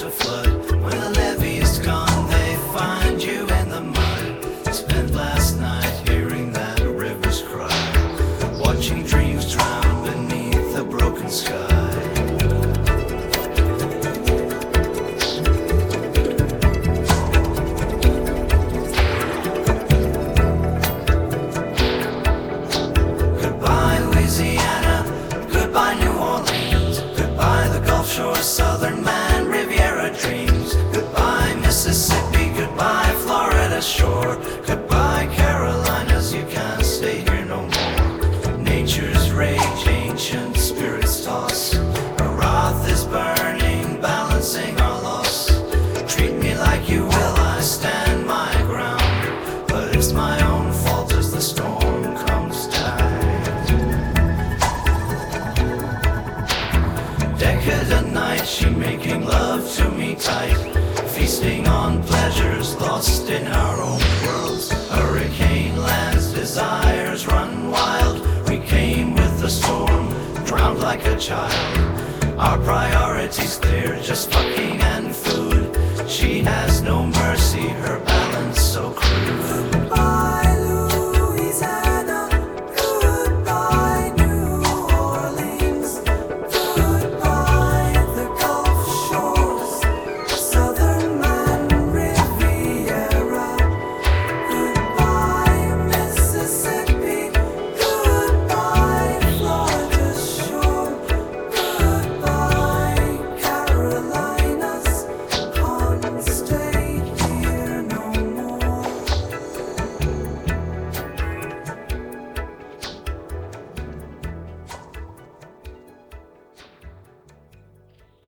to flood. When the levee is gone, they find you in the mud. Spent last night hearing that river's cry, watching dreams drown beneath a broken sky. Goodbye New Orleans, goodbye the Gulf Shore, Southern Man, Riviera dreams. Goodbye Mississippi, goodbye Florida shore. Goodbye Carolinas, you can't stay here no more. Nature's rage, ancient spirits toss. A wrath is burning, balancing our loss. Treat me like you will, I stand my ground, but it's my own fault as the storm comes down. Decadent night, she making love to me tight, feasting on pleasures lost in our own worlds. Hurricane lands, desires run wild. We came with the storm, drowned like a child. Our priorities clear, just fucking and food. She has no mercy, her